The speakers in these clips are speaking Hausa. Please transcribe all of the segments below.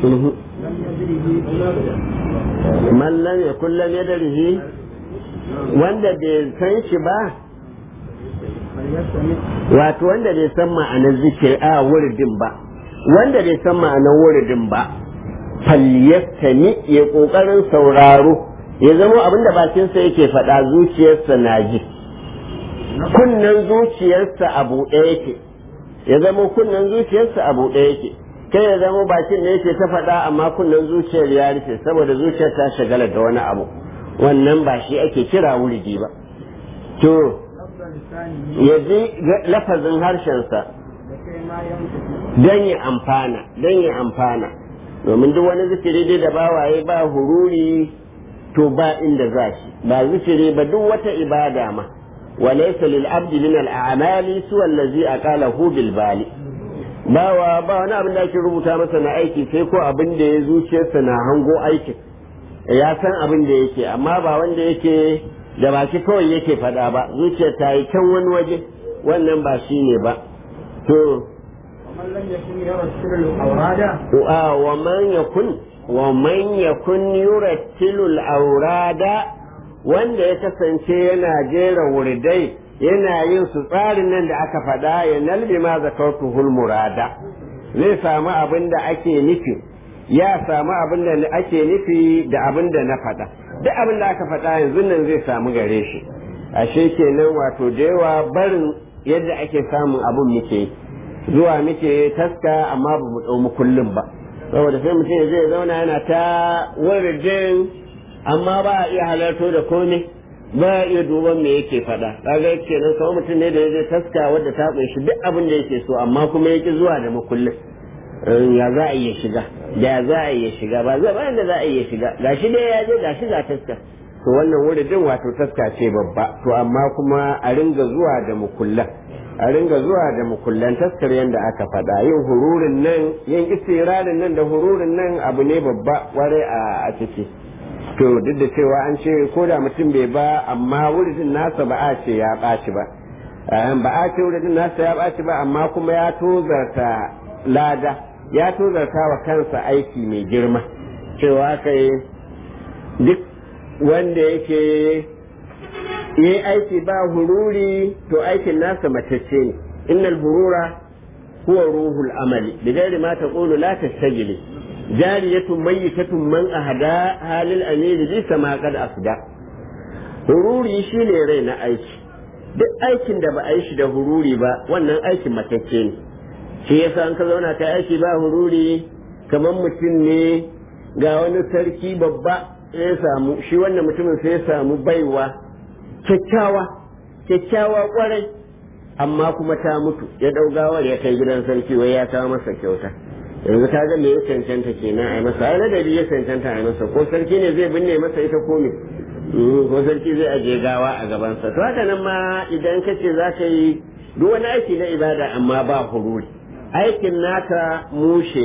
man lam yakun lam yadrihi wanda bai san shi ba wato wanda bai san ma'anar zikir a wuridin ba wanda bai san ma'anar wuridin ba falyastami ya kokarin sauraro ya zama abinda bakinsa yake faɗa zuciyarsa na ji kunnen zuciyarsa a buɗe yake ya zama kunnen zuciyarsa a buɗe yake kai ya zama bakin ne yake ta faɗa amma kunnen zuciyar ya rufe saboda zuciyar ta shagala da wani abu wannan ba shi ake kira wuridi ba to ya ji lafazin harshensa don ya amfana domin duk wani zikiri dai da bawaye ba hururi to ba inda za shi ba zikiri ba duk wata ibada ma walaysa lil abdi min al a'mali suwa allazi aqalahu bil bali bawa ba wani abin da ake rubuta masa na aiki sai ko abin da ya zuciyarsa na hango aikin ya san abin da yake amma ba wanda yake da baki kawai yake faɗa ba zuciyar ta yi can wani waje wannan ba shi ne ba to ومن يكن يرتل الأوراد wanda ya kasance yana jera wuridai yana yin su tsarin nan da aka faɗa ya nalbi ma zakautuhul murada zai samu abin da ake nufi ya samu abin da ake nufi da abin da na faɗa duk abin da aka faɗa yanzu nan zai samu gare shi ashe kenan wato da yawa barin yadda ake samun abun muke zuwa muke taska amma ba mu ɗau kullum ba saboda sai mutum zai zauna yana ta wuridin amma ba a iya halarto da komai ba a iya duban me yake faɗa kaga kenan kawai mutum ne da zai taska wadda ta kunshi duk abin da yake so amma kuma yake zuwa da makullin ya za a iya shiga da za a iya shiga ba zai bayan da za a iya shiga gashi dai ya je gashi ga taska to wannan wuridin wato taska ce babba to amma kuma a ringa zuwa da mukullan a ringa zuwa da mukullan taskar yadda aka faɗa yin hururin nan yin istirarin nan da hururin nan abu ne babba ware a ciki to duk da cewa an ce ko da mutum bai ba amma wuridin nasa ba a ce ya ɓaci ba ba a ce wuridin nasa ya ɓaci ba amma kuma ya tozarta lada ya tozarta wa kansa aiki mai girma cewa kai duk wanda yake yi aiki ba hururi to aikin nasa matacce ne innal hurura huwa ruhul amali bi ghairi ma taqulu la tastajili jariyatun mayyitatun man ahada halil amili bi sama qad asda hururi shine rai na aiki duk aikin da ba a yi shi da hururi ba wannan aikin matacce ne shi yasa an ka zauna kai aiki ba hururi kamar mutum ne ga wani sarki babba ya samu shi wannan mutumin sai ya samu baiwa kyakkyawa kwarai amma kuma ta mutu ya daugawar ya kai gidan sarki wai ya kawo masa kyauta yanzu ka ga me ya cancanta kenan a yi masa ai ladabi ya cancanta a yi masa ko sarki ne zai binne masa ita ko me ko sarki zai aje gawa a gabansa to haka nan ma idan ka ce za ka yi duk wani aiki na ibada amma ba hururi aikin naka mushe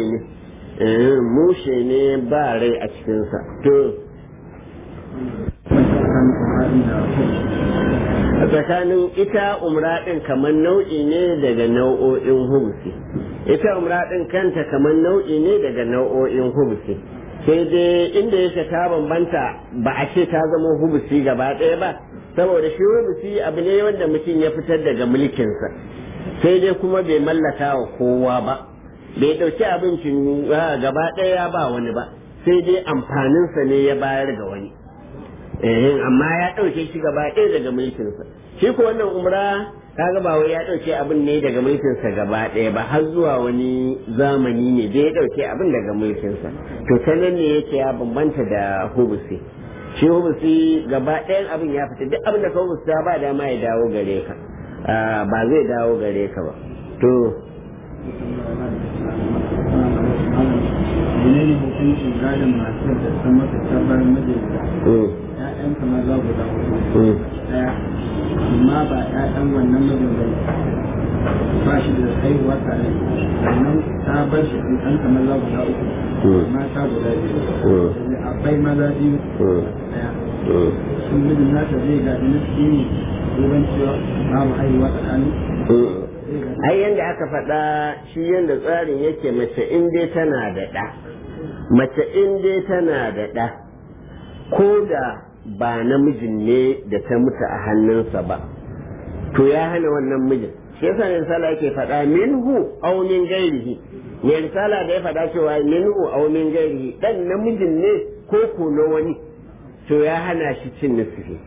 ne ba rai a cikinsa to a tsakanin ita umra ɗin kamar nau'i ne daga nau'o'in humusi ita umra ɗin kanta kamar nau'i ne daga nau'o'in humusi sai dai inda yake ta bambanta ba a ce ta zama humusi gaba ɗaya ba saboda shi humusi abu ne wanda mutum ya fitar daga mulkinsa sai dai kuma bai mallaka wa kowa ba bai ɗauki abincin gaba ɗaya ba wani ba sai dai amfaninsa ne ya bayar ga wani amma ya ɗauke shi gaba ɗaya daga mulkinsa shi ko wannan umra kaga ba wai ya ɗauke abin ne daga mulkinsa gaba ɗaya ba har zuwa wani zamani ne da ya ɗauke abin daga mulkinsa to ta nan ne yake ya bambanta da hubusi shi hubusi gaba ɗayan abin ya fita duk abin da ka hubusta ba dama ya dawo gare ka ba zai dawo gare ka ba to menene hukuncin gadon masu da ta mata tabbar mijinta ƴaƴan kamar za guda ɗaya amma ba ƴaƴan wannan mijin ba shi da haihuwa tare sannan ta bar shi ɗan kamar za guda uku mata guda biyu akwai maza biyu ɗaya sun mijin nata zai gaji na shi ne duban cewa babu haihuwa tsakanin ai yanda aka faɗa shi yanda tsarin yake mace in dai tana da ɗa mace in dai tana da ɗa ko da ba namijin ne da ta mutu a hannunsa ba to ya hana wannan mijin shi yasa ne risala yake faɗa minhu aw min gairihi ne risala da ya faɗa cewa minhu aw min gairihi dan namijin ne ko ko na wani to ya hana shi cin nufi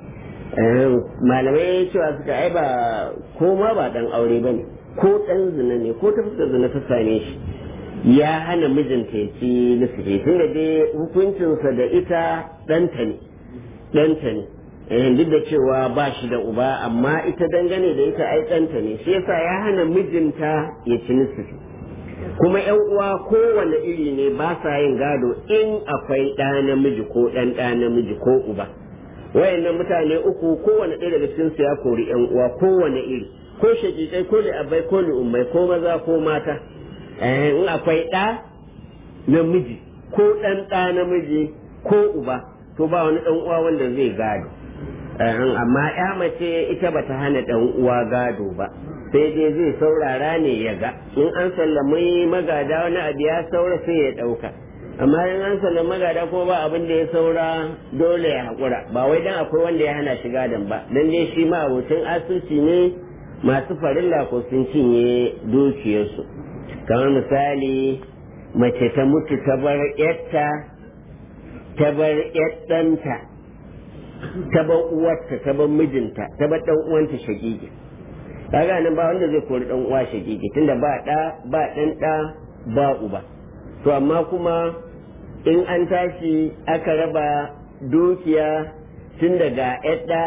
malamai cewa suka ai ba ko ma ba dan aure bane ko dan zina ne ko ta fuskar zina ta same shi ya hana mijinta ya ci nufi tunda dai hukuncinsa da ita ɗanta ne duk da cewa ba shi da uba amma ita dangane da ita ai ɗanta ne shi yasa ya hana mijinta ya ci nufi kuma yan uwa kowane iri ne ba sa yin gado in akwai ɗa namiji ko ɗan ɗa namiji ko uba wayannan mutane uku kowane ɗaya daga cikin su ya kori yan uwa kowane iri ko shakikai ko da abai ko da ummai ko maza ko mata in akwai ɗa namiji ko ɗan ɗa namiji ko uba to ba wani ɗan uwa wanda zai gado amma ya mace ita bata hana ɗan uwa gado ba sai dai zai saurara ne ya ga in an sallami magada wani abu ya saura sai ya ɗauka amma in an sallami magada ko ba abin da ya saura dole ya haƙura ba wai dan akwai wanda ya hana shi gadon ba dan dai shi ma abokin asirci ne masu farilla ko sun cinye dukiyarsu kamar misali mace ta mutu ta bar yarta ta bar ɗanta ta bar uwarta ta bar mijinta ta bar ɗan uwanta shagigi kaga nan ba wanda zai kori ɗan uwa shagigi tunda ba ɗa ba ɗan ɗa ba uba to amma kuma in an tashi aka raba dukiya tun daga ɗa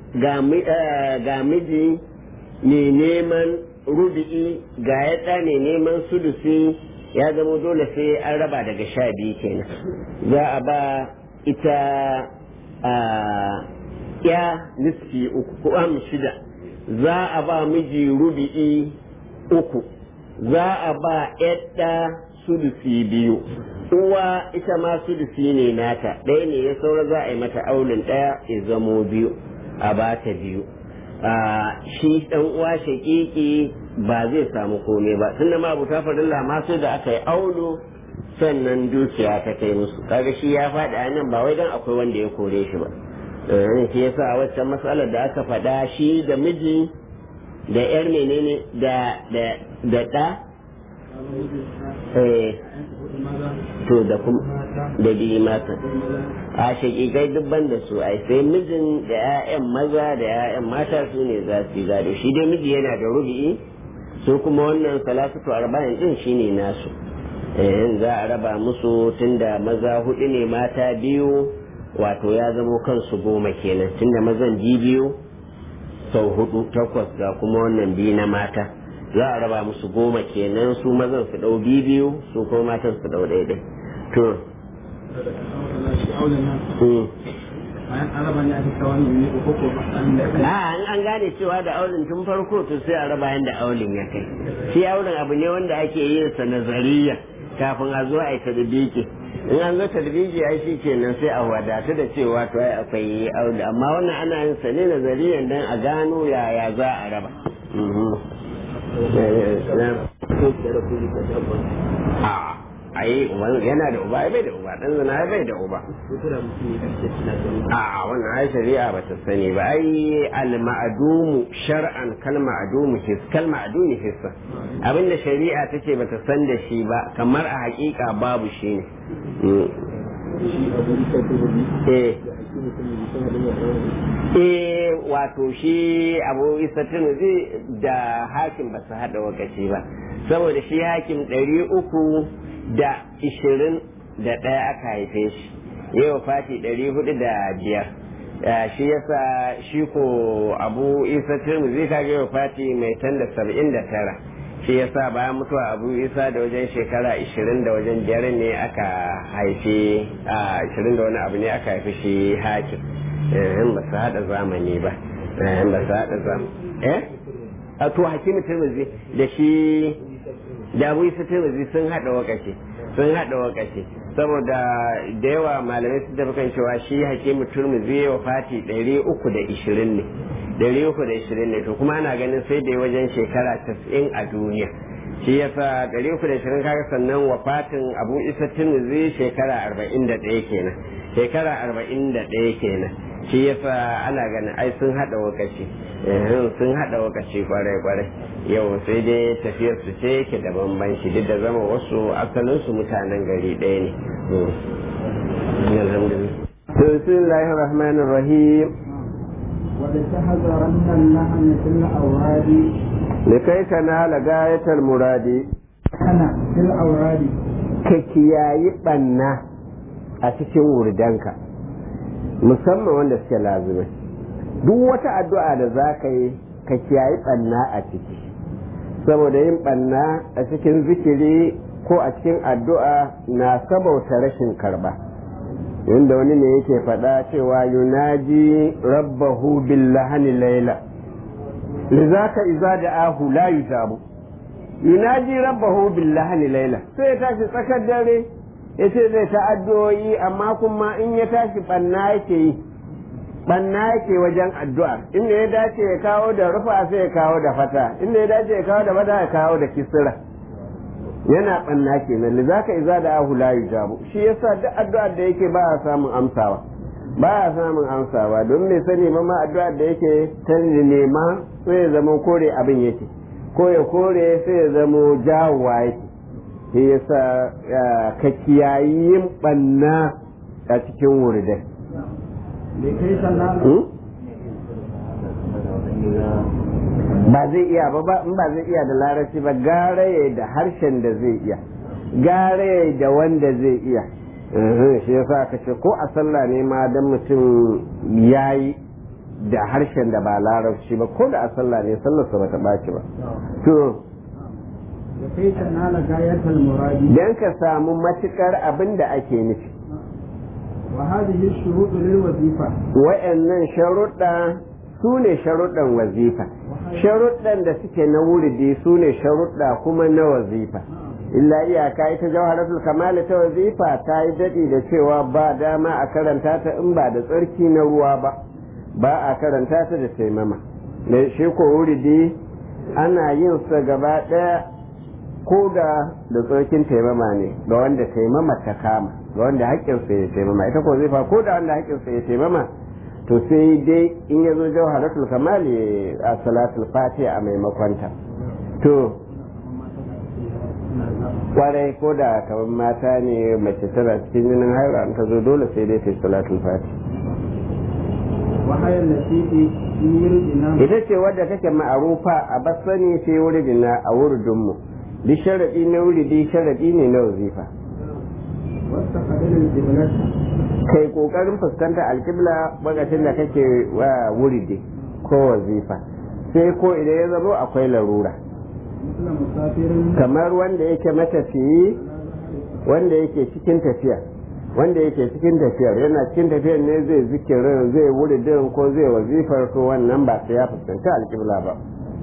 ga miji ne neman rubi'i ga yadda ne neman sudusi ya zama dole sai an raba daga 12 kenan za a ba ita ya nisfi 3 ko 6 za a ba miji rubi'i 3 za a ba yadda sudusi 2 uwa ita ma sudusi ne nata ɗaya ne ya saura za a yi mata aulin ɗaya ya zamo 2 a ba ta 2 shi dan uwa shakiki ba zai samu komai ba tunda ma abu ta farilla ma sai da aka yi aulo sannan dukiya ta kai musu kaga shi ya faɗi a nan ba wai dan akwai wanda ya kore shi ba shi yasa a waccan matsalar da aka faɗa shi da miji da yar menene da ɗa to da kuma da biyu mata a shakikai dubban da su ai sai mijin da 'ya'yan maza da 'ya'yan mata su ne za su yi gado shi dai miji yana da rubi'i su kuma wannan salasatu arba'in din shine nasu za a raba musu tunda maza 4 ne mata 2 wato ya zamo kansu 10 kenan tunda mazan 2 sau 4 8 ga kuma wannan 2 na mata za a raba musu 10 kenan su mazan su dau 2 su kuma matan su dau 1 to an gane cewa da aulin tun farko to sai a raba yanda aulin ya kai shi aulin abu ne wanda ake yin sa nazariya kafin a zo a yi tadbiki in an zo tadbiki ai shi kenan sai a wadatu da cewa to ai akwai auli amma wannan ana yin sa ne nazariyan dan a gano yaya za a raba ai yana da uba bai da uba dan zina bai da uba a wannan ai shari'a ba ta sani ba ai al ma'dumu shar'an kal ma'dumu his kal ma'dumi hissa abinda shari'a tace ba ta san da shi ba kamar a hakika babu shi ne wato shi abu isa tunuzi da hakim ba su hada wakaci ba saboda shi hakim 321 aka haife shi yau fati 405 shi yasa shi ko abu isa tirmidhi kaga yau fati mai tanda 79 shi yasa bayan mutuwa abu isa da wajen shekara 20 da wajen biyar ne aka haife 20 da wani abu ne aka haife shi hakim ba su haɗa zamani ba ba su haɗa zamani a to hakimin tirmidhi da shi da abu isa tirmidhi sun haɗa wakaci saboda da yawa malamai sun tafi kan cewa shi hakimin tirmidhi wa fati 320 ne 320 ne to kuma ana ganin sai da wajen shekara 90 a duniya shi yasa 320 kaga sannan wafatin Abu Isa Tirmidhi shekara 41 kenan shi yasa ana ganin ai sun hada wakaci kwarai yau sai dai tafiyar su ce yake da bambanci duk da zama wasu asalin su mutanen gari ɗaya ne alhamdulillah bismillahir rahmanir rahim ولتحذرن اللحن في الأوراد لكي تنال غاية المراد أنا في الأوراد كيكياي بنا أتكين وردانك musamman wanda suke lazimai duk wata addu'a da za ka yi ka kiyayi ɓanna a ciki saboda yin ɓanna a cikin zikiri ko a cikin addu'a na sabauta rashin karba inda wani ne yake faɗa cewa yunaji rabbahu billahani laila lizaka iza da'ahu la yujabu yunaji rabbahu billahani laila sai ya tashi tsakar dare yace zai ta addu'o'i amma kuma in ya tashi banna yake wajen addu'a inda ya dace ya kawo da rufa sai ya kawo da fata inda ya dace ya kawo da fata ya kawo da kisra yana banna kenan lizaka iza da'ahu la yujabu shi yasa duk addu'ar da yake ba a samun amsawa don me sani ma addu'ar da yake ta nema sai ya zama kore abin yake ko ya kore sai ya zama jawowa yake shi yasa ka kiyayi yin banna a cikin wuridai ba zai iya ba in ba zai iya da larabci ba gare da harshen da zai iya gare da wanda zai iya shi yasa ka ce ko a sallah ne ma dan mutum yayi da harshen da ba larabci ba ko da a sallah ne sallarsa ba ta ɓaci ba to dan ka samu matukar abin da ake nufi wa'annan sharuɗa su ne sharuɗan wazifa sharuɗan da suke na wuridi su ne sharuɗa kuma na wazifa illa iyaka ita jawharatul kamal ta wazifa ta yi daɗi da cewa ba dama a karanta ta in ba da tsarki na ruwa ba a karanta ta da taimama da shi ko wuridi ana yin sa gaba ɗaya ko da tsarkin taimama ne ga wanda taimama ta kama ga wanda haƙƙinsa ya taimama ita ko wazifa ko da wanda haƙƙinsa ya taimama to sai dai in ya zo jawharatul kamal a salatul fatiha a maimakon ta to kwarai ko da kamar mata ne mace tana cikin jinin haira ta zo dole sai dai ta yi salatul fatiha ita ce wadda take ma'arufa a basani sai wuridina a wuridinmu duk sharaɗi na wuridi sharaɗi ne na wazifa kai kokarin fuskanta alkibla lokacin da kake wa wuridi ko wazifa sai ko idan ya zama akwai larura kamar wanda yake matafiyi wanda yake cikin tafiyar yana cikin tafiyar ne zai zikirin zai wuridin ko zai wazifar to wannan ba sai ya fuskanta alkibla ba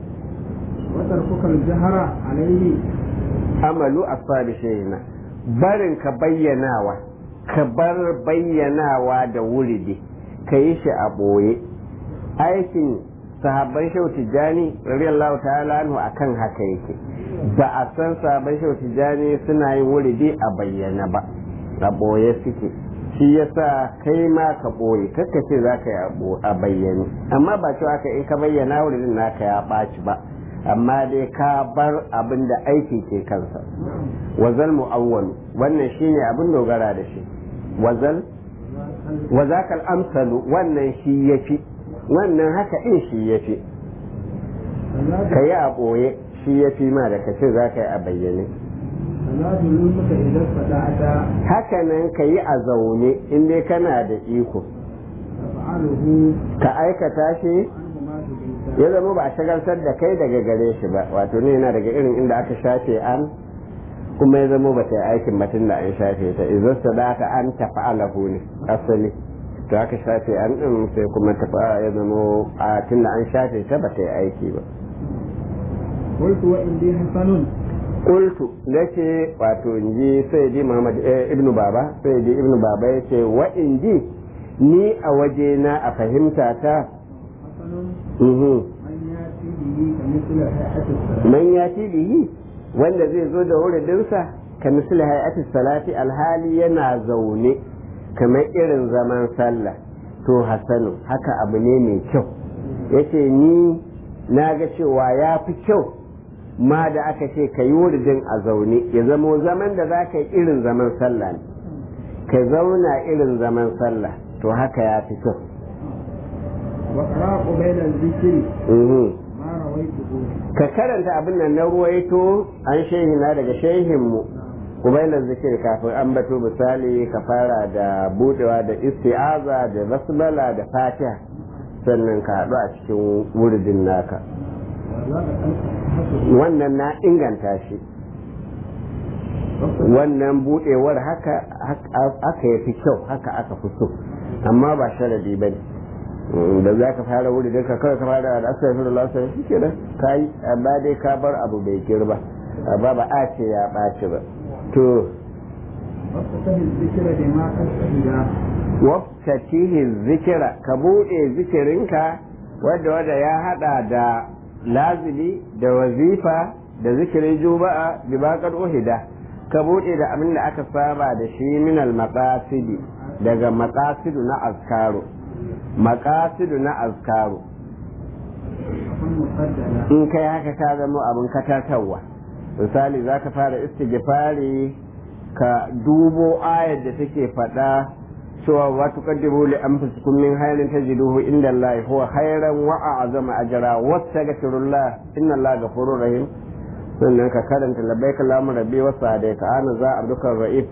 amalu asali shayina barin ka bar bayyanawa da wuridi ka yi shi a ɓoye aikin sahabban shau tijjani radiyallahu ta'ala anhu akan haka yake ba a san sahabban shau tijjani suna yin wuridi a bayyana ba a ɓoye suke shi yasa kai ma ka ɓoye kakka ce za ka yi a bayyane amma ba cewa ka in ka bayyana wuridin naka ya ɓaci ba amma dai ka bar abin da aiki ke kansa wazal mu'awwal wannan shine abin dogara da shi wazakal amsalu wannan shi yafi wannan haka in shi yafi ka yi a ɓoye shi yafi ma da ka ce za ka yi a bayyane haka nan ka yi a zaune in dai kana da iko ka aikata shi ya zama ba a shagaltar da kai daga gare shi ba wato ne yana daga irin inda aka shafe an kuma ya zama ba ta yi aikin batun da an shafe ta idan sadaka an tafa'alahu ne asali to aka shafe an din sai kuma tafa ya zama a tun da an shafe ta ba ta yi aiki ba qultu wa indi hasanun qultu nace wato inji sayyidi Muhammad ibnu Baba sayyidi ibnu Baba yace wa indi ni a waje na a fahimta ta man ya bihi wanda zai zo da wuridinsa ka misali hay'ati salati alhali yana zaune kamar irin zaman sallah to hasanu haka abu ne mai kyau yace ni na ga cewa ya fi kyau ma da aka ce ka yi wuridin a zaune ya zamo zaman da za ka yi irin zaman sallah ne ka zauna irin zaman sallah to haka ya fi kyau ka karanta abin nan na ruwaito an shehina daga shehinmu kubailar zikir kafin an bato misali ka fara da budewa da isti'aza da basmala da fatiha sannan ka haɗu a cikin wuridin naka wannan na inganta shi wannan budewar haka ya fi kyau haka aka fi so amma ba sharadi ba ne da za ka fara wuridin ka kawai ka fara da astaghfirullah sai shi ke da kai amma dai ka bar abu bai girba amma ba a ce ya ɓaci ba to waftatihi zikira ka buɗe zikirinka wadda ya hada da lazili da wazifa da zikirin juma'a bi baqad uhida ka buɗe da abin da aka saba da shi min al maqasidi daga maqasidu na azkaru in kai haka ka zama abin katatarwa misali za ka fara istighfari ka dubo ayar da take faɗa cewa wa tuqaddimu li anfusikum min khairin tajiduhu inda Allah huwa khairan wa a'zama ajra wastaghfirullah inna Allah ghafurur rahim sannan ka karanta labbaika Allahumma rabbi wa sa'adaika ana za abduka ra'if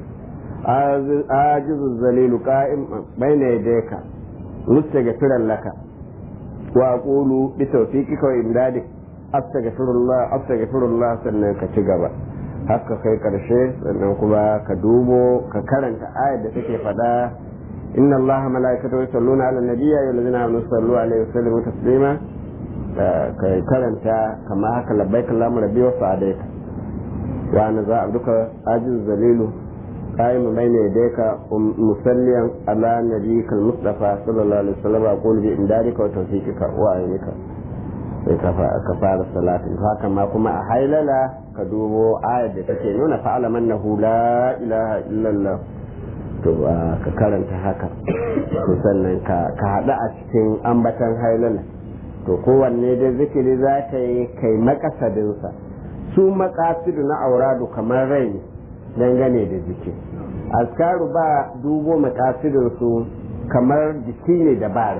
ajizu zalilu qa'im bayna yadayka mustaghfiran laka wa aqulu bi tawfiqika wa imdadik astaghfirullah sannan ka ci gaba haka kai karshe sannan kuma ka dubo ka karanta ayar da take fada inna allaha malaikatahu yusalluna ala nabiyyi ya ayyuhallazina amanu sallu alaihi wa sallimu taslima ka karanta kama haka labbaik allahumma rabbi wa sa'adaika wa ana za abduka ajiz zalilu قائم بين يديك مصليا على نبيك المصطفى صلى الله عليه وسلم أقول بإمدادك وتوفيقك وعينك كفار الصلاة haka ma kuma a hailala ka dubo ayar da take nuna fa'alam annahu la ilaha illallah to ka karanta haka to sannan ka hada a cikin ambatan hailala to kowanne da zikiri za ka yi kai makasadinsa su makasidu na auradu kamar rai dangane da jiki askaru ba dubo makasidinsu kamar jiki ne da bare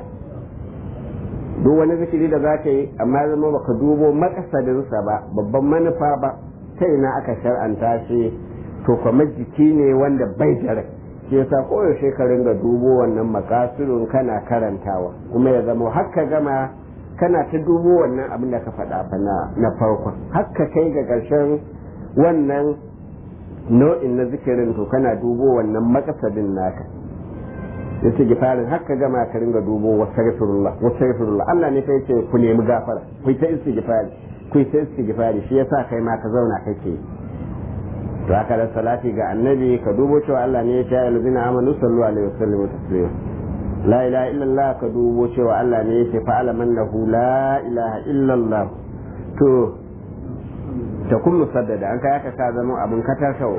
duk wani zikiri da za ka yi amma zama baka dubo makasadinsa ba babban manufa ba ta ina aka shar'anta shi to kamar jiki ne wanda bai da rai shi yasa koyaushe ka ringa dubo wannan makasidin kana karantawa kuma ya zama haka gama kana ta dubo wannan abin da ka faɗa fa na farkon haka kai ga ƙarshen wannan nau'in na zikirin to kana dubo wannan makasadin naka yace gifarin haka gama ka ringa dubo wastaghfirullah Allah ne kai ce ku nemi gafara ku ta istighfari shi yasa kai ma ka zauna kake to haka da salati ga annabi ka dubo cewa Allah ne ya ce alladhina amanu sallu alaihi wasallam taslima la ilaha illallah ka dubo cewa Allah ne ya ce fa'ala mannahu la ilaha illallah to ta kun musaddada an kai haka ka zama abin katarsawa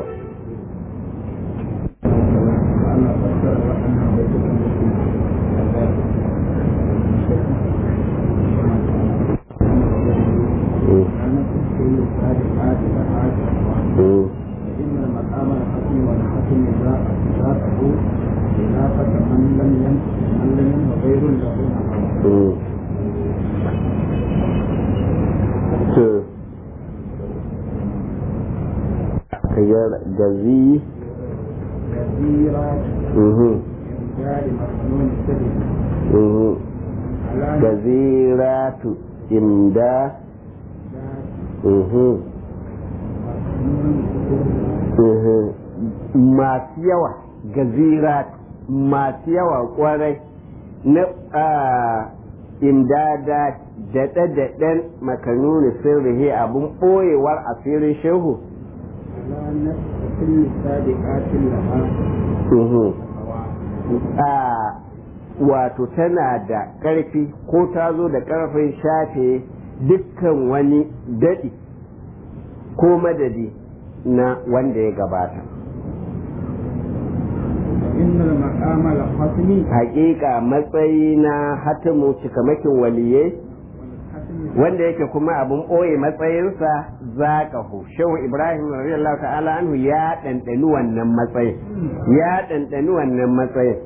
جزيرة جزيرة إمداد masu yawa gazirat masu yawa kwarai na imdada daɗe-daɗen makanuni sirrihi abin ɓoyewar asirin shehu wato tana da ƙarfi ko ta zo da ƙarfin shafe dukkan wani daɗi ko madadi na wanda ya gabata. innal maqama al-hatmi Hakika matsayi na hatimu cikamakin waliyai wanda yake kuma abun ɓoye matsayinsa zaƙahu. Shehu Ibrahim radiyallahu ta'ala anhu ya ɗanɗani wannan matsayin, ya ɗanɗani wannan matsayin.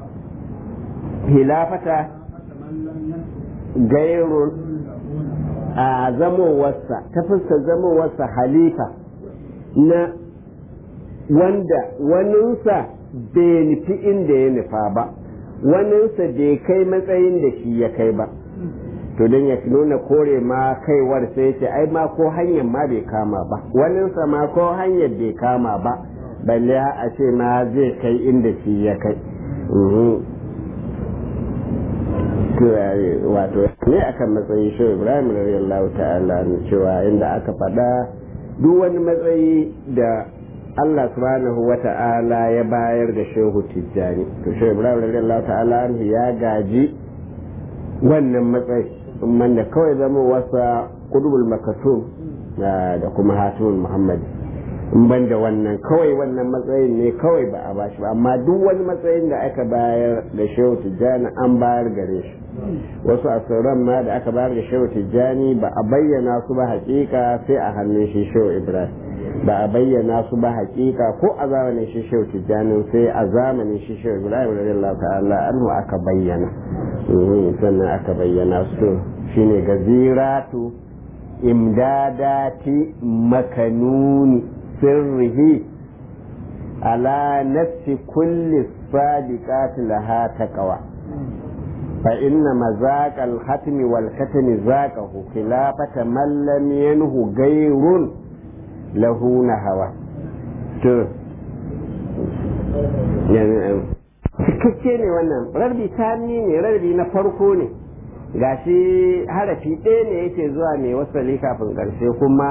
Hilafata gairun a zamowarsa, ta fuskar zamowarsa halifa na wanda waninsa bai nufi inda ya nufa ba, waninsa bai kai matsayin da shi ya kai ba. To don ya nuna kore ma kaiwar sai ce ai ma ko hanyar ma bai kama ba, waninsa ma ko hanyar bai kama ba, balle a ce ma zai kai inda shi ya kai. Wato ne akan matsayi shi Ibrahim radiyallahu ta'ala cewa inda aka faɗa duk wani matsayi da Allah subhanahu wa ta'ala ya bayar da Shehu Tijjani, to Shehu Ibrahim radiyallahu ta'ala ya gaji wannan matsayi, man da kawai zama wasa kudubul makatum da kuma hatimul muhammadi, in ban da wannan kawai wannan matsayin ne kawai ba a bashi ba, amma duk wani matsayin da aka bayar da Shehu Tijjani an bayar gare shi. Wasu asiran ma da aka bayar da Shehu Tijjani ba a bayyana su ba hakika sai a hannun shi Shehu Ibrahim, ba a bayyana su ba hakika ko a zamanin shi Shehu Tijjani sai a zamanin shi Shehu Ibrahim radiyallahu ta'ala anhu aka bayyana. Sannan aka bayyana su shine gaziratu imdadati makanuni sirrihi ala nafsi kulli sadiqati laha taqwa fa inna mazaq al-khatmi wal katmi zaqahu khilafata man lam yanhu gairun lahu nahawa. To cikakke ne wannan, rarbi tani ne, rarbi na farko ne, gashi harafi ɗaya ne yake zuwa mai wasali kafin ƙarshe, kuma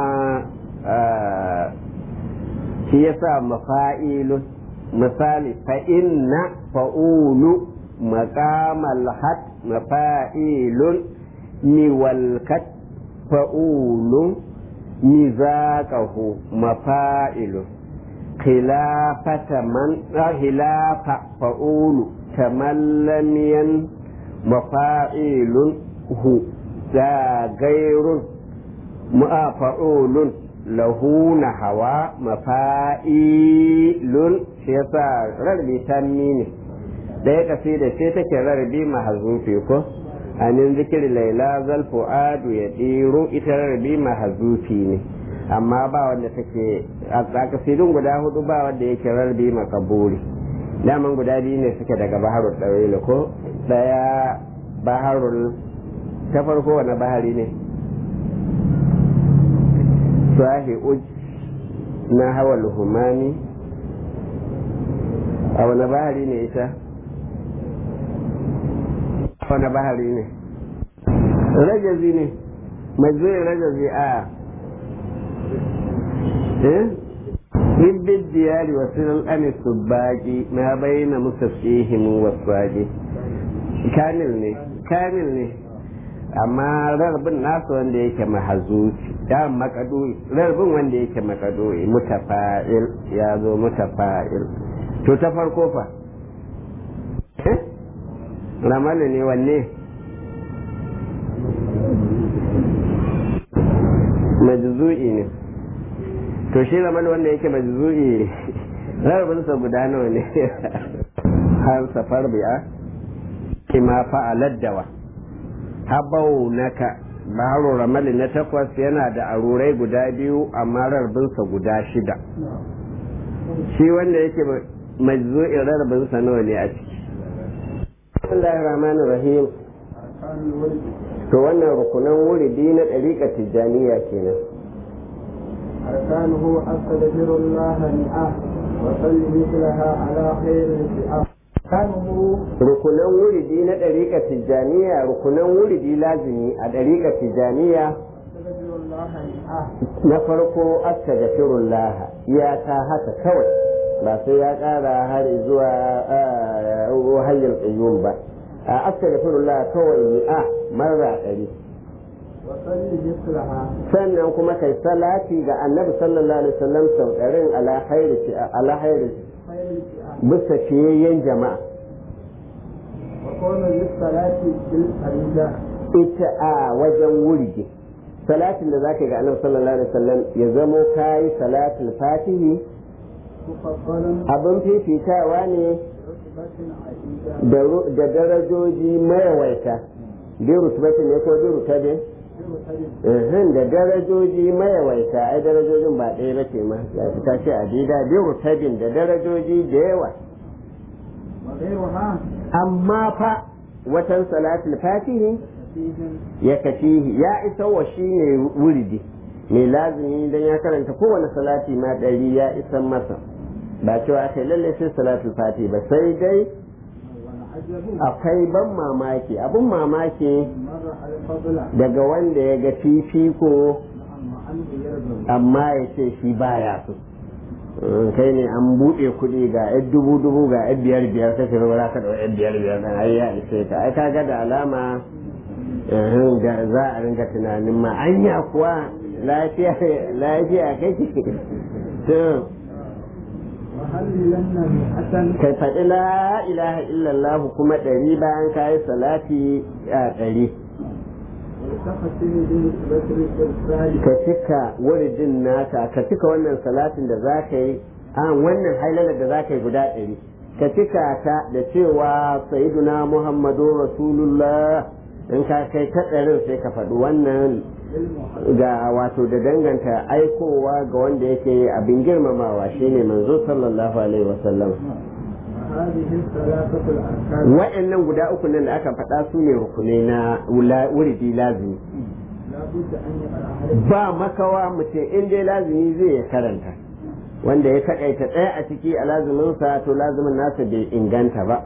shi yasa mafa'ilun misali fa'inna fa'ulu maqamal hat mafa'ilun miwalkat fa'ulun mizaqahu mafa'ilun khilafata man khilafa fa'ulu tamallamiyan mafa'ilun hu da gairun fa'ulun lahu na hawa mafa'ilun. Shi yasa rarrabi tammi ne ɗaya kasi da ce take rarrabi mahazufi ko anin zikiri laila zal fu'adu ya ɗiro ita rarrabi mahazufi ne, amma ba wanda take a kasidun guda hudu ba wanda yake rarrabi makaburi. Daman guda biyu ne suke daga baharul ɗawila ko ɗaya baharul ta farko wani bahari ne sahi uj na hawa luhumani, a wani bahari ne ita wani bahari ne rajazi ne majzuri rajazi a hibbid diyari wasu al'anis subaki na bayyana musafihim waswaji kamil ne amma rarbin nasu wanda yake mahazuci ya makadui, rarbin wanda yake makadui mutafa'il ya zo mutafa'il. To ta farko fa ramali ne wanne majzu'i ne, to shi ramali wanda yake majzu'i rarbinsa guda nawa ne har safar biya kima fa'alad dawa habau naka baro ramali na takwas yana da arurai guda biyu amma rarbinsa guda shida. Shi wanda yake majzu'in rarbinsa nawa ne a ciki? Bismillahir Rahmanir Rahim. To wannan rukunan wuridi na ɗariƙar Tijjaniya kenan. أركانه أستغفر الله نعاه وصلي مثلها على خير الفئة. rukunan wuridi na ɗariƙar Tijjaniya, rukunan wuridi lazimi a ɗariƙar Tijjaniya na farko astaghfirullah ya ta haka kawai ba sai ya ƙara har zuwa hayyul qayyum ba. Astaghfirullah kawai marra 100 وصلي مثلها sannan kuma kai salati ga annabi sallallahu alaihi wasallam sau ɗarin ala khairi خير الفئات bisa fiyayyen jama'a. وكون للصلاة بالفريضة ita a wajen wurge salatin da zaka ga annabi sallallahu alaihi wasallam ya zamo kai salatul fatihi مفضلا abin fifitawa ne برتبة عديدة da darajoji mayawaita bi rutubatin ne ko bi rutabin برتبة da darajoji mayawaita ai darajojin ba ɗaya bace ma ya ta ce adida bi rutabin da darajoji da yawa وغيرها amma fa watan salatul fatihi فيهم ya kafihi ya isa wa shi ne wuridi mai lazimi dan ya karanta kowane salati ma ɗari ya isan masa ba cewa aka yi lalle sai salatul fatihi ba sai dai والعجب akwai ban mamaki abun mamaki مر على الفضل daga wanda ya ga fifiko أما عنه يرجو amma ya ce shi baya so kai ne an buɗe kuɗi ga yan dubu ga yan biyar sai ka za ka ɗau yan biyar dan ai ya ishe ka ai ka ga da alama da za a ringa tunanin ma anya kuwa lafiya kake to وهل لنا مئة kai faɗi la ilaha illallah kuma ɗari bayan ka yi salati a ɗari والتختم بنسبة الإرسال ka cika wuridin naka ka cika wannan salatin da za ka yi wannan hailalar da za ka yi guda ɗari ka cika ta da cewa sayyiduna muhammadu rasulullah in ka kai ta ɗarin sai ka faɗi wannan ga wato da danganta aikowa ga wanda yake abin girmamawa shine manzo sallallahu alaihi wasallam وهذه الثلاثة الأركان wa'annan guda uku nan da aka faɗa su ne rukunai na wuridi lazimi لا بد أن يقرأ ba makawa mutum in dai lazimi zai ya karanta wanda ya takaita ɗaya a ciki a laziminsa to lazimin nasa bai inganta ba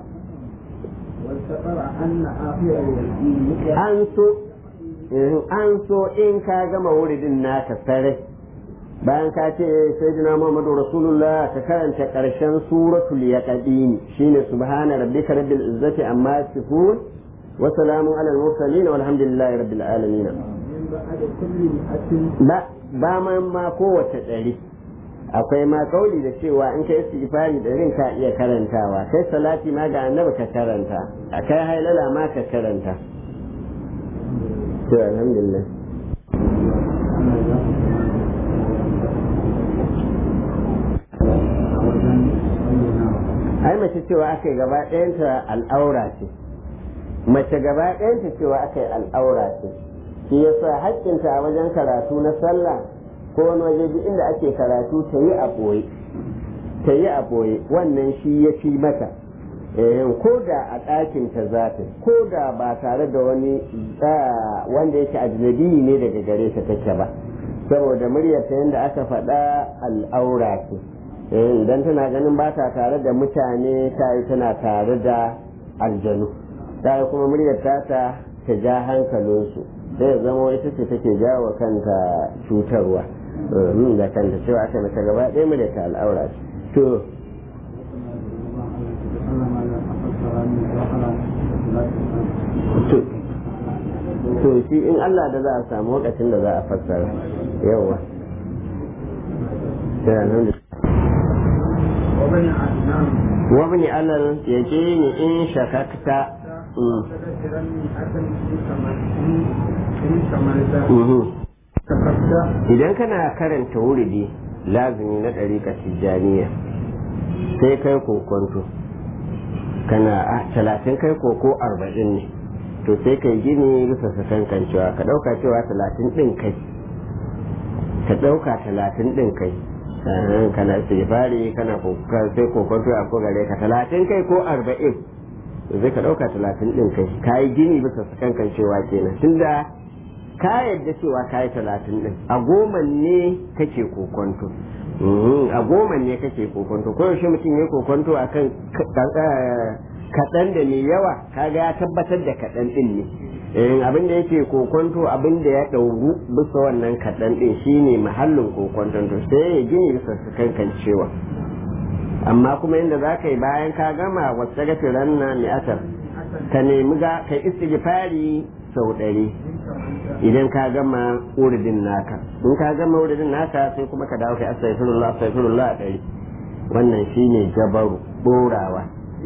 والتقرأ أن آخر الوحيد an so in ka gama wuridin naka sare bayan ka ce sayyidina Muhammadu Rasulullah ka karanta karshen suratul yaqin shine subhana rabbika rabbil izzati amma yasifun wa salamun alal mursalin walhamdulillahi rabbil alamin من بعد كل مئة ba ma kowace ɗari akwai ma kauli da cewa in ka istighfari ɗarin ka iya karantawa kai salati ma ga annabi ka karanta akai hailala ma ka karanta to alhamdulillah ai mace cewa aka yi gaba ɗayanta al'aura ce mace gaba ɗayanta cewa aka yi al'aura ce shi yasa haƙƙinta a wajen karatu na sallah ko wani waje duk inda ake karatu ta yi a ɓoye ta yi a ɓoye wannan shi ya fi mata ko da a ɗakin ta za ta ko da ba tare da wani wanda yake ajnabi ne daga gare ta take ba saboda muryarta yadda aka faɗa al'aura ce idan tana ganin ba ta tare da mutane ta yi tana tare da aljanu ta yi kuma muryarta ta ja hankalinsu zai zama ita ce take jawo kanta cutarwa da kanta cewa aka mata gaba ɗaya muryarta al'aura ce to shi in Allah da za a samu lokacin da za a fassara yawa wabni alal yaqini in shakakta idan kana karanta wuridi lazimi na ɗariƙa tijjaniya sai kai kokonto kana 30 kai ko 40 ne to sai kai gini bisa sakankan cewa ka ɗauka cewa 30 ɗin kai ka ɗauka 30 ɗin kai kana sifari kana sai kokonto a kogare ka 30 kai ko 40 zai ka ɗauka 30 ɗin kai ka yi gini bisa sakankan cewa kenan tunda ka yadda cewa ka yi 30 ɗin a goma ne kake kokonto a goma ne kake kokonto ko yaushe mutum ya kokonto akan kaɗan da mai yawa kaga ya tabbatar da kaɗan ɗin ne abin da yake kokonto abin da ya ɗauru bisa wannan kaɗan ɗin shine mahallin kokonton to sai ya gini bisa su kankan cewa amma kuma inda za ka yi bayan ka gama wasu gafiran na mi'atar ka nemi ka istighfari sau 100 idan ka gama wuridin naka. In ka gama wuridin naka sai kuma ka dawo kai astaghfirullah astaghfirullah 100. wannan shine jabaru dorawa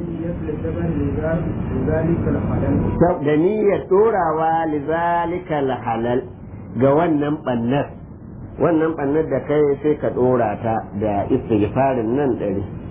da niyyar dorawa lizalikal halal ga wannan bannar da kai sai ka dora ta da istighfarin nan 100.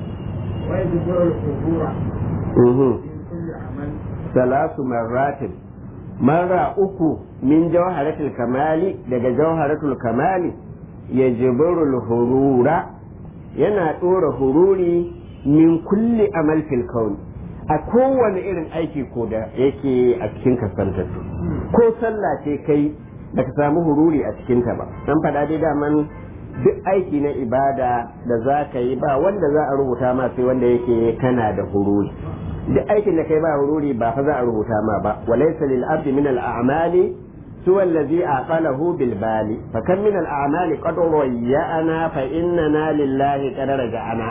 salasu marratin marra uku min jawharatul kamali daga jawharatul kamali ya jibrul hurura yana dora hururi min kulli amal fil kaun a kowane irin aiki ko da yake a cikin kasantattu ko sallah ce kai da ka samu hururi a cikinta ba dan fada dai daman duk aiki na ibada da za ka yi ba wanda za a rubuta ma sai wanda yake kana da hururi. duk aikin da kai ba hururi ba fa za a rubuta ma ba walaysa lil abdi min al a'mali suwa allazi aqalahu bil bali fa kam min al a'mali qad rayyana fa innana lillahi qad raja'ana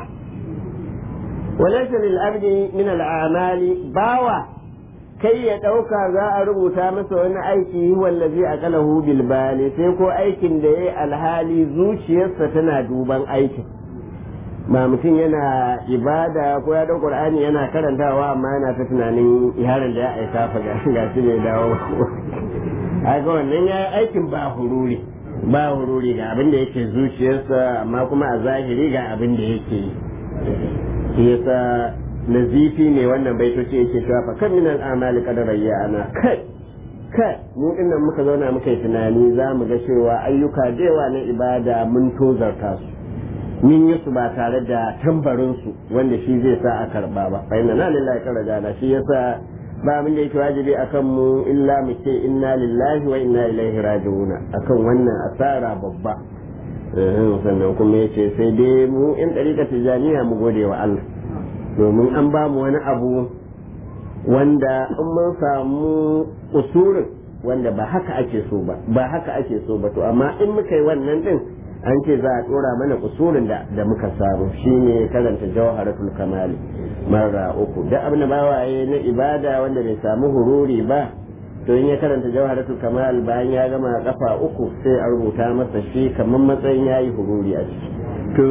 walaysa lil abdi min al a'mali bawa kai ya dauka za a rubuta masa wani aiki wallazi aqalahu bil bali sai ko aikin da yayi alhali zuciyarsa tana duban aikin ba mutum yana ibada ko ya dau qur'ani yana karantawa amma yana ta tunanin yaron da ya aika fa ga shi ne dawo haka wannan ya aikin ba hururi ga abin da yake zuciyarsa amma kuma a zahiri ga abin da yake shi yasa nazifi ne wannan baitoci yake cewa fa kan min al'amali qadarayya ana kai mu dinnan muka zauna muka yi tunani za mu ga cewa ayyuka da yawa na ibada mun tozarta su min yi su ba tare da tambarin su wanda shi zai sa a karba ba fa inna lillahi qarajana shi yasa ba abin da yake wajibi akan mu illa mu ce inna lillahi wa inna ilaihi raji'un akan wannan asara babba sannan kuma yace sai dai mu in dariƙa tijaniya mu gode wa Allah domin an ba mu wani abu wanda in mun samu usurin wanda ba haka ake so ba to amma in muka yi wannan din an ce za a dora mana usurin da muka samu shine karanta jawharatul kamali marra uku da abin da bawa yayi na ibada wanda bai samu hururi ba to in ya karanta jawharatul kamal bayan ya gama kafa uku sai a rubuta masa shi kamar matsayin yayi hururi a ciki to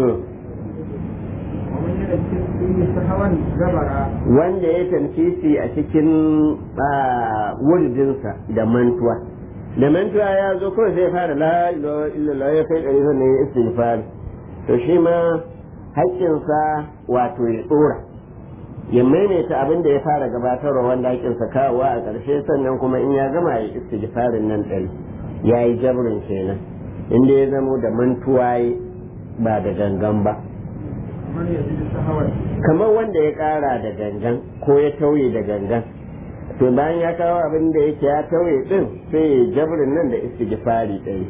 wanda ya tamkisi a cikin wurdinsa da mantuwa ya zo kawai zai fara la ilaha illallah ya kai ɗari sannan ya istighfar to shi ma haƙƙinsa wato ya tsora ya maimaita abin da ya fara gabatarwa wanda haƙƙinsa kawowa a ƙarshe sannan kuma in ya gama ya istighfarin nan ɗari ya yi jabrin kenan inda ya zamo da mantuwa ba da gangan ba kamar wanda ya kara da gangan ko ya tauye da gangan to bayan ya kawo abin da yake ya tauye din sai ya jabrin nan da istighfari ɗaya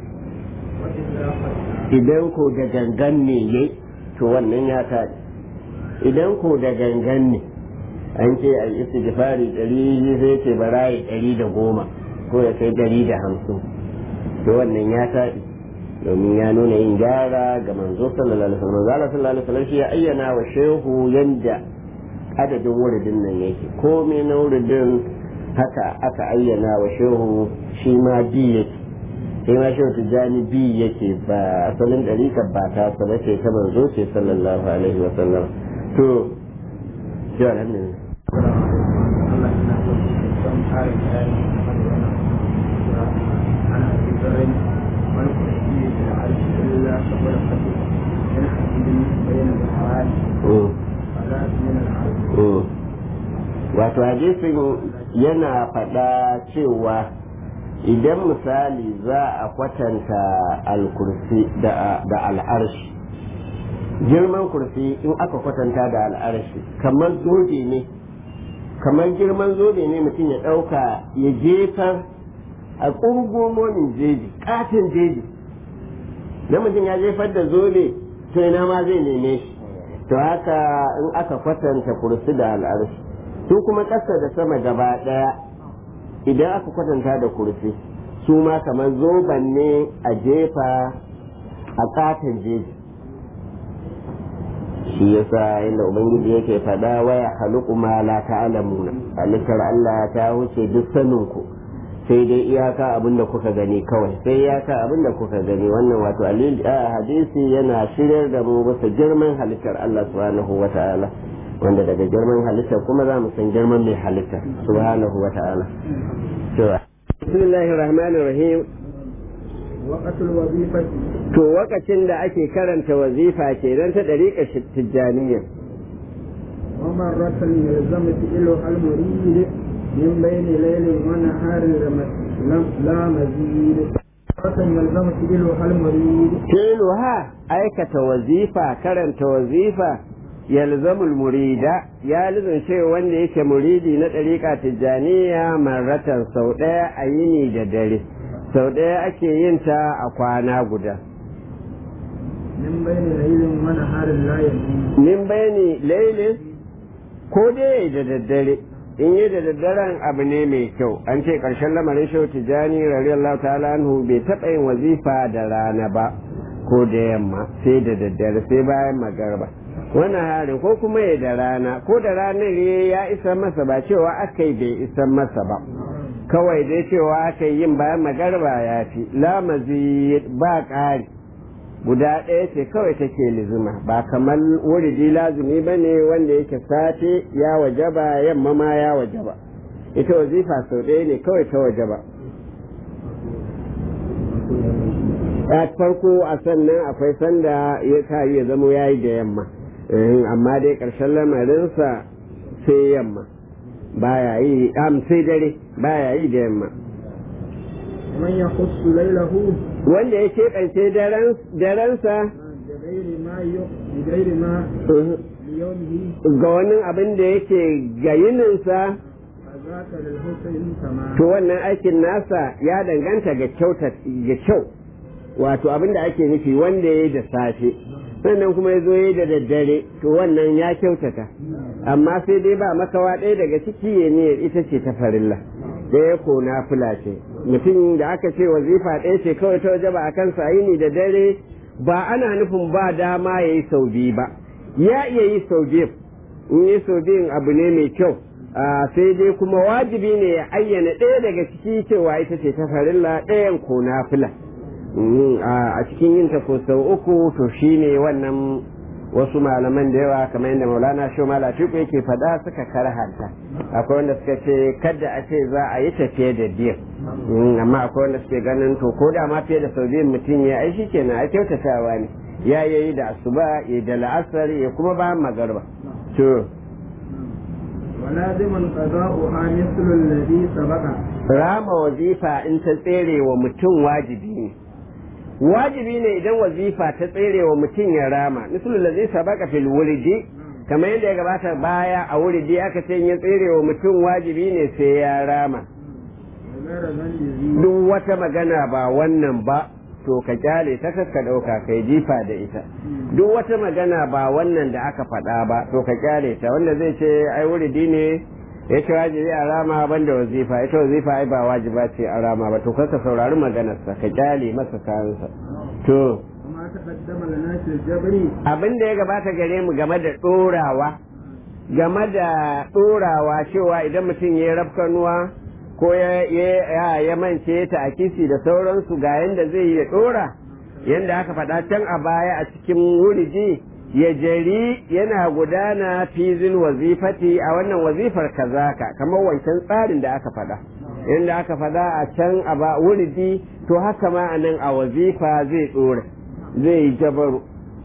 idan ko da gangan ne ya to wannan ya taɗi idan ko da gangan ne an ce a istighfari 100 zai ce barayi 110 ko ya kai 150 to wannan ya taɗi domin ya nuna yin gyara ga manzo sallallahu alaihi wasallam sallallahu alaihi wasallam shi ya ayyana wa shehu yanda adadin wuridin nan yake ko me na wuridin haka aka ayyana wa shehu shi ma bi yake shi ma shehu tijani bi yake ba asalin dariƙar ba ta saba ce ta manzo ce sallallahu alaihi wasallam to ya alhamdulillah wato hadisin yana faɗa cewa idan misali za a kwatanta alkursi da al'arshi girman kursi in aka kwatanta da al'arshi kamar zobe ne kamar girman zobe ne mutum ya ɗauka ya jefar a ƙungumomin jeji ƙatin jeji da mutum ya jefar da zobe to ina ma zai neme shi to haka in aka kwatanta kursi da al'arshi su kuma ƙasa da sama gaba ɗaya idan aka kwatanta da kursi su ma kamar zoben ne a jefa a ƙatin jeji shi yasa inda ubangiji yake faɗa waya haluku ma la ta'lamuna halittar Allah ta wuce duk saninku sai dai iyaka abin da kuka gani kawai sai iyaka abin da kuka gani. wannan wato hadisi yana shiryar da mu bisa girman halittar Allah subhanahu wa ta'ala, wanda daga girman halittar kuma za mu san girman mai halitta subhanahu wa ta'ala. bismillahir rahmanir rahim. waqatul wazifati to wakacin da ake karanta wazifa kenan ta dariƙar tijjaniyya. wa marratan yalzamu fi'lu al-murid min bayni laylin wa naharin la mazid. marratan yalzamu fi'lu al-murid fi'luha aikata wazifa, karanta wazifa, yalzamul murida ya lizance wanda yake muridi na dariƙa tijjaniyya marratan sau ɗaya a yini da dare. sau ɗaya ake yin ta a kwana guda. min bayni laylin wa naharin la yazid. min bayni laylin ko dai da daddare, in yi da daddaren abu ne mai kyau. an ce ƙarshen lamarin shehu tijjani radiyallahu ta'ala anhu bai taɓa yin wazifa da rana ba ko da yamma, sai da daddare, sai bayan magarba. wannan harin ko kuma ya da rana, ko da ranar ya isa masa, ba cewa aka yi bai isa masa ba, kawai dai cewa aka yin bayan magarba ya fi. lamazi ba ƙari, guda ɗaya ce kawai take lizuma, ba kamar wuridi lazumi ba ne wanda yake safe ya wajaba yamma ma ya wajaba. ita wazifa sau ɗaya ne kawai ta wajaba. a farko a sannan akwai sanda ya kayi ya zamo ya yi da yamma, amma dai ƙarshen lamarinsa sai yamma baya yi, sai dare baya yi da yamma. man yakhussu laylahu wanda ya keɓance darensa ga wani abin da yake ga yininsa, to wannan aikin nasa ya danganta ga kyau, wato abin da ake nufi wanda ya yi da safe sannan kuma ya zo ya yi da daddare, to wannan ya kyautata. amma sai dai ba makawa ɗaya daga ciki ya niyyar ita ce ta farilla, ɗaya ko nafila ce. mutum da aka ce wazifa ɗaya ce kawai ta waje ba a kansa yini da dare, ba ana nufin ba dama ya yi sau biyu ba, ya iya yi sau biyu. in yi sau biyun abu ne mai kyau, sai dai kuma wajibi ne ya ayyana ɗaya daga ciki cewa ita ce ta farilla, ɗayan ko nafila. a cikin yin ta ko sau uku, to shine wannan wasu malaman da yawa kamar yadda maulana shi mala tuku yake faɗa suka karhanta. akwai wanda suka ce kada a ce za a yi tafiye da biyar, amma akwai wanda suke ganin to ko da ma fiye da sau biyun mutum ya ai shi kenan a kyautatawa ne, ya yi da asuba ya da la'asar ya kuma ba magarba. to ولازم قضاؤها مثل الذي سبق. rama wazifa in ta tsere wa mutum wajibi ne idan wazifa ta tsere wa mutum ya rama. misalul ladhi sabaqa fil wurdi, kamar yadda ya gabata baya a wurdi aka ce ya tsere wa mutum wajibi ne sai ya rama. duk wata magana ba wannan ba to ka kyale ta ka dauka kai jifa da ita. duk wata magana ba wannan da aka faɗa ba to ka kyale ta. wanda zai ce ai wurdi ne ya ce wajibi a rama ban da wazifa, ita wazifa ai ba wajiba ce a rama ba, to ka saurari maganarsa ka kyale masa kayansa. to abin da ya gabata gare mu game da ɗorawa cewa idan mutum ya rafkanuwa ko ya mance ta a kisi da sauransu ga yanda zai yi ya ɗora, yanda aka faɗa can a baya a cikin wuridi ya jari yana gudana fizil wazifati a wannan wazifar kazaka, kamar wancan tsarin da aka faɗa. inda aka faɗa a can a ba wuridi, to haka ma a nan a wazifa zai ɗora, zai yi jabaru.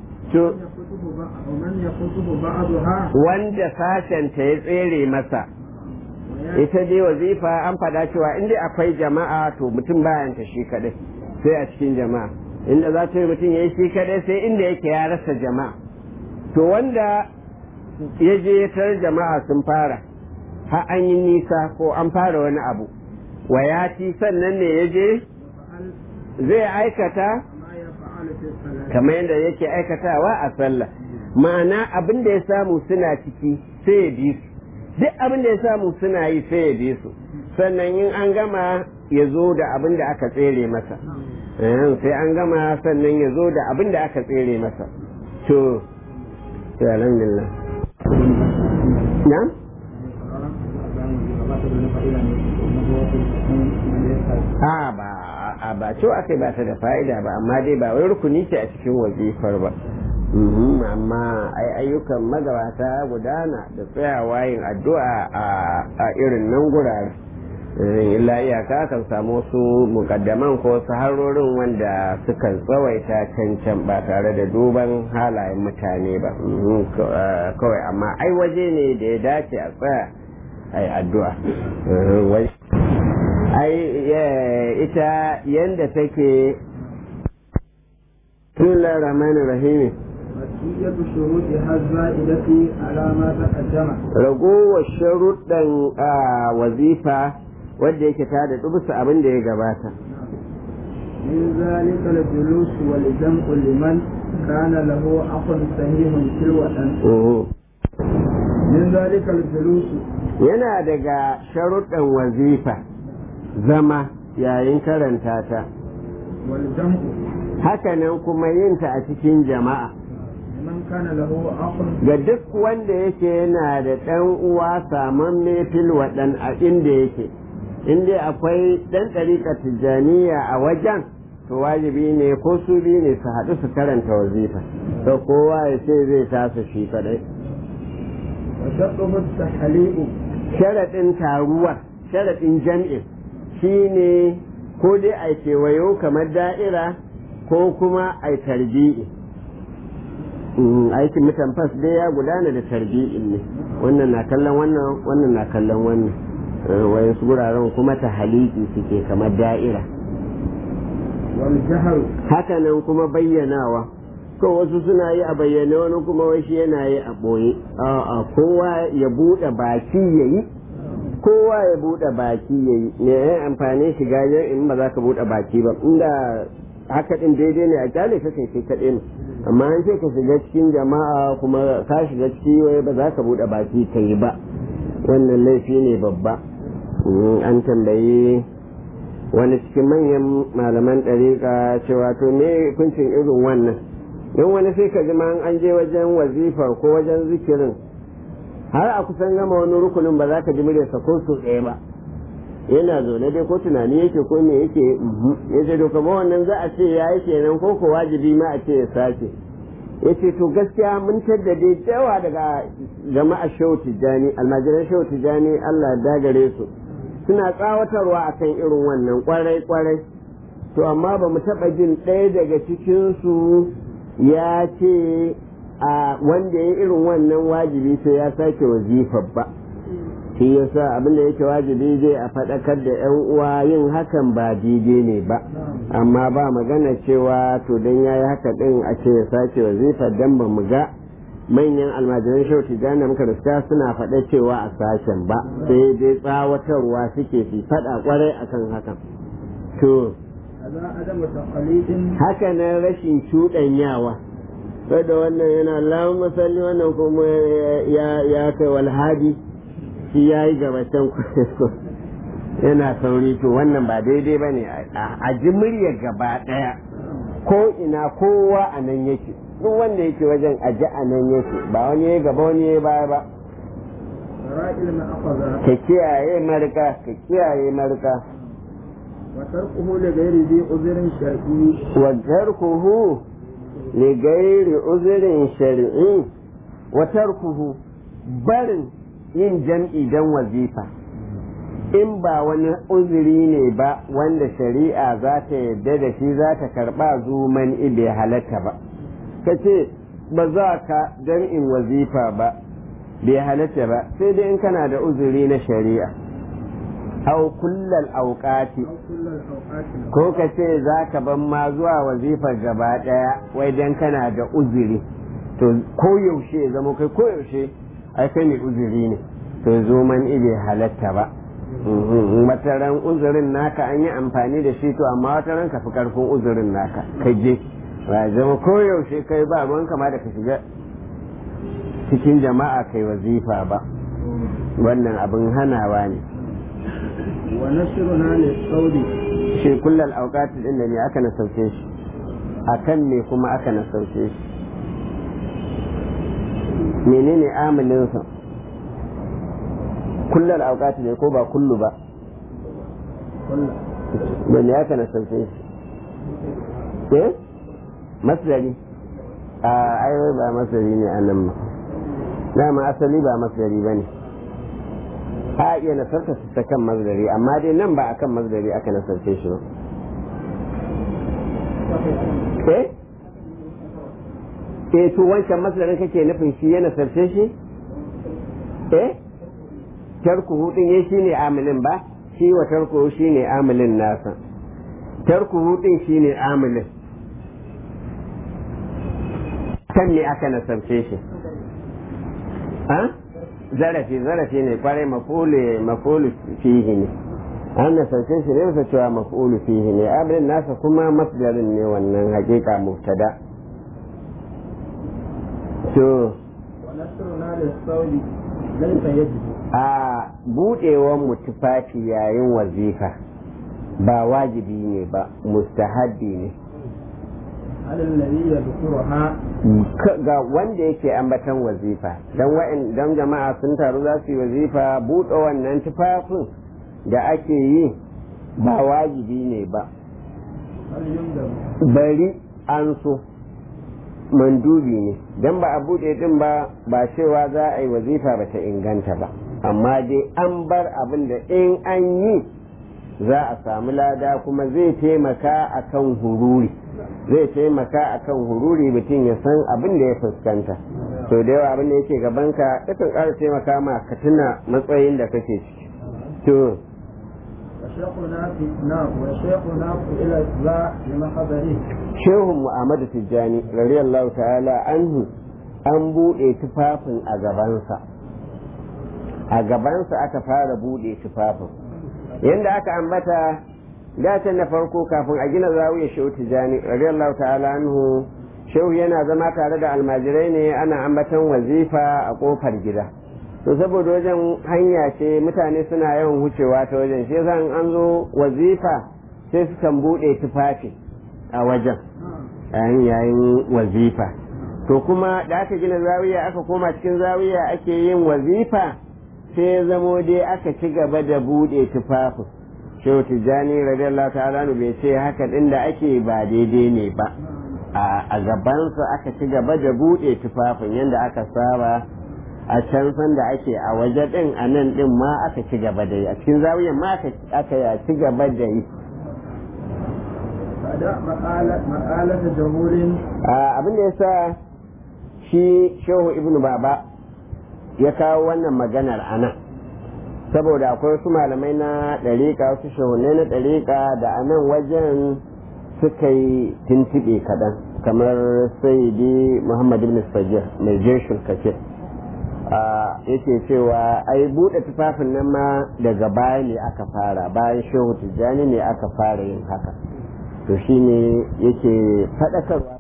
wanda sashenta ya tsere masa, ita dai wazifa an faɗa cewa inda akwai jama'a to mutum bayan ta shi kaɗai sai a cikin jama'a, inda za ta yi mutum ya yi shi kaɗai sai inda yake ya rasa jama'a. to wanda ya je tar jama'a sun fara har an yi nisa ko an fara wani abu, wayati sannan ne ya je zai aikata kamar yadda yake aikatawa a sallah, ma'ana abin da ya samu suna ciki sai ya bi su, duk abin da ya samu suna yi sai ya bi su, sannan in an gama ya zo da abin da aka tsere masa, sai an gama sannan ya zo da abin da aka tsere masa. to alhamdulillah. na'am ba cewa akai ba ta da fa'ida ba, amma dai ba wai rukuni ce a cikin wazifar ba. Amma ayyukan magabata gudana da tsayawa yin addu'a a irin nan gurare. Illa iyaka kan samu su mukaddaman ko su harorin wanda sukan tsawaita cancan ba tare da duban halayen mutane ba. Kawai amma ai waje ne da ya dace a tsaya ai addu'a. Ita yanda take Bismillahir Rahmanir Rahim. بقية شروطها الزائدة على ما تقدم. ragowar sharuɗan wazifa wadda yake ta da bisa abin da ya gabata. من ذلك الجلوس والجمع لمن كان له أخ صحيح في الوطن. من ذلك الجلوس yana daga sharuɗan wazifa zama yayin karanta ta. والجمع hakanan kuma yinta a cikin jama'a. ga duk wanda yake yana da ɗan uwa samamme fil waɗan a inda yake, inda akwai ɗan ɗariƙar tijjaniya a wajen, to wajibi ne ko su biyu ne su haɗu su karanta wazifa, to kowa ya ce zai tasa shi kaɗai. sharaɗin taruwar, sharaɗin jam'in shi ne ko dai a kewayo kamar da'ira ko kuma a tarbi'i. aikin mutan fas dai ya gudana da tarbi'in ne, wannan na kallon wannan, wannan na kallon wannan, wayan su guraren kuma ta haliki suke kamar da'ira. haka nan kuma bayyanawa, ko wasu suna yi a bayyane wani kuma wai shi yana yi a ɓoye. a'a kowa ya buɗe baki ya yi, kowa ya buɗe baki ya yi, ne ya amfani shiga in ba za ka buɗe baki ba, inda haka ɗin daidai ne a kyale ka kai kaɗai ne, amma an ce ka shiga cikin jama'a kuma ka shiga ciki wai ba za ka buɗe baki ka yi ba, wannan laifi ne babba. an tambayi wani cikin manyan malaman ɗariƙa cewa to me hukuncin irin wannan, don wani sai ka jima an je wajen wazifar ko wajen zikirin har a kusan gama wani rukunin ba za ka ji muryarsa ko so ɗaya ba, yana zaune dai ko tunani yake ko me yake ya ce to kamar wannan za a ce ya yi kenan ko ko wajibi ma a ce ya sake. ya ce to gaskiya mun tadda dai yawa daga jama'a shehu tijjani, almajiran shehu tijjani Allah dagare su suna tsawatarwa akan irin wannan kwarai to amma ba mu taɓa jin ɗaya daga cikinsu ya ce a wanda ya irin wannan wajibi sai ya sake wazifar ba. shi yasa abin da yake wajibi zai a faɗakar da yan uwa yin hakan ba daidai ne ba, amma ba magana cewa to dan yayi haka din a ce ya sake wazifa dan ba mu ga manyan almajiran shehu tijjani muka riska suna faɗa cewa a sashen ba, sai dai tsawatarwa suke fi faɗa kwarai akan hakan. to haka nan rashin cuɗanyawa, wadda wannan yana lamun masalli wannan kuma ya kai walhadi shi ya yi gabatan yana sauri, to wannan ba daidai ba ne a ji murya gaba ɗaya ko ina kowa a nan yake, duk wanda yake wajen a ji a nan yake, ba wani ya gaba wani ya baya ba. ka kiyaye marka, ka kiyaye marka. وتركه لغير ذي عذر شرعي وتركه لغير عذر شرعي وتركه barin yin jam'i don wazifa in ba wani uzuri ne ba wanda shari'a za ta yarda da shi za ta karba zuman bai halatta ba, ka ce ba za ka jam'in wazifa ba bai halatta ba sai dai in kana da uzuri na shari'a. au kullal auqati ko ka ce za ka ban ma zuwa wazifar gaba daya wai dan kana da uzuri, to ko yaushe zama kai ko yaushe ai kai ne uzuri ne, to zo man ibe halatta ba. wataran uzurin naka an yi amfani da shi, to amma wataran ka fi karfin uzurin naka ka je ba zama ko yaushe kai ba ruwan kama da ka shiga cikin jama'a kai wazifa ba, wannan abin hanawa ne. wa nashruna lis-saudi shi kullal awqat din da ne aka na sauke shi akan me kuma aka na sauke shi, menene amilin sa? kullal awqat ne ko ba kullu ba? da ne aka nasarce shi masdari a aiwai ba masdari ne a nan dama asali ba masdari ba ne a iya nasarta su ta kan masdari amma dai nan ba a kan masdari aka nasarce shi ba to wancan masdarin kake nufin shi ya nasarce shi tarkuhu din ya shi ne amilin ba shi wa tarkuhu shi ne amilin nasa tarkuhu din shi ne amilin kan ne aka nasarce shi zarafi ne kwarai mafulu fihi ne an nasarce shi ne bisa cewa mafulu fihi ne amilin nasa kuma masdarin ne wannan hakika mubtada to a buɗewan mu tufafi yayin wazifa ba wajibi ne ba mustahabbi ne ga wanda yake ambatan wazifa don jama'a sun taru za su yi wazifa buɗe wannan tufafin da ake yi ba wajibi ne ba bari an so mandubi ne don ba a buɗe din ba cewa za a yi wazifa ba ta inganta ba amma dai an bar abin da in an yi za a samu lada kuma zai taimaka akan hururi mutum ya san abin da ya fuskanta to da yawa abin da yake gabanka yakan ƙara taimaka ma ka tuna matsayin da kake ciki to shehun mu'amadu tijjani radiyallahu ta'ala anhu an buɗe tufafin a gabansa aka fara buɗe tufafin yadda aka ambata dacen na farko kafin a gina zawiya shehu tijjani radiyallahu ta'ala anhu shehu yana zama tare da almajirai ne ana ambatan wazifa a kofar gida to saboda wajen hanya ce mutane suna yawan wucewa ta wajen shi yasa an zo wazifa sai su kan bude tufafi a wajen yayin wazifa to kuma da aka gina zawiya aka koma cikin zawiya ake yin wazifa sai zamo dai aka ci gaba da bude tufafin shehu tijjani radiyallahu ta'ala bai ce haka din da ake ba daidai ne ba a gabansa aka ci gaba da bude tufafin yadda aka saba a can san da ake a waje din a nan din ma aka ci gaba da yi a cikin zawiyan ma aka ci gaba da yi abin da ya sa shi shehu ibnu baba ya kawo wannan maganar a nan saboda akwai wasu malamai na ɗariƙa wasu shehunai na ɗariƙa da a nan wajen suka yi tuntuɓe kaɗan kamar sayyidi muhammad ibn sajir mai jeshul kafir yake cewa ai buɗe tufafin nan ma daga baya ne aka fara bayan shehu tijjani ne aka fara yin haka to shine yake faɗakarwa